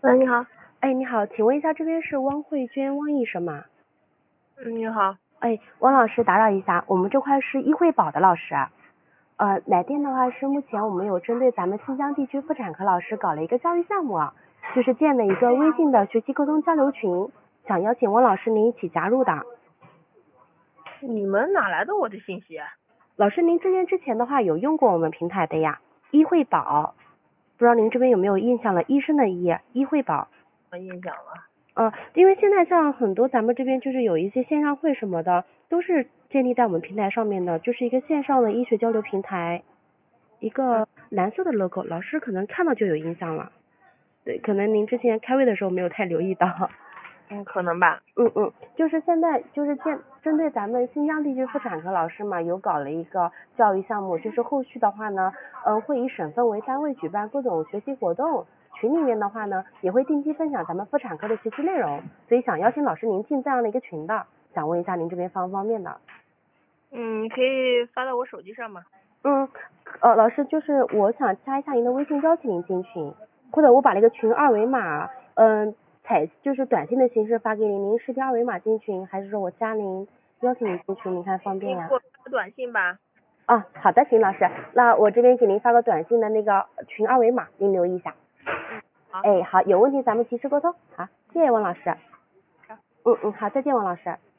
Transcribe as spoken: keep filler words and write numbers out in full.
喂，你好。 哎，你好，请问一下，这边是汪慧娟汪医生吗？ 嗯，你好。 哎，汪老师打扰一下，我们这块是医惠保的老师啊。呃，来电的话是目前我们有针对咱们新疆地区妇产科老师搞了一个教育项目啊，就是建了一个微信的学习沟通交流群，想邀请汪老师您一起加入的。 你们哪来的我的信息啊？ 老师，您之前之前的话有用过我们平台的呀，医惠保，不知道您这边有没有印象了？医生的医，医惠保。 没印象了。 呃，因为现在像很多咱们这边就是有一些线上会什么的，都是建立在我们平台上面的，就是一个线上的医学交流平台，一个蓝色的 logo，老师可能看到就有印象了。对，可能您之前开会的时候没有太留意到。 嗯，可能吧。 嗯嗯，就是现在就是建针对咱们新疆地区妇产科老师嘛，有搞了一个教育项目，就是后续的话呢，嗯，会以省份为单位举办各种学习活动，群里面的话呢，也会定期分享咱们妇产科的学习内容，所以想邀请老师您进这样的一个群的，想问一下您这边方不方便的？ 嗯，你可以发到我手机上吗？ 嗯，呃，老师就是我想加一下您的微信，邀请您进群，或者我把那个群二维码，嗯、呃，采就是短信的形式发给您，您识别二维码进群，还是说我加您邀请您进群，您看方便呀？ 你给我发短信吧。 啊，好的，行，老师，那我这边给您发个短信的那个群二维码，您留意一下。 嗯，好。 哎，好，有问题咱们及时沟通。好，谢谢王老师。 好。 嗯嗯，好，再见，王老师。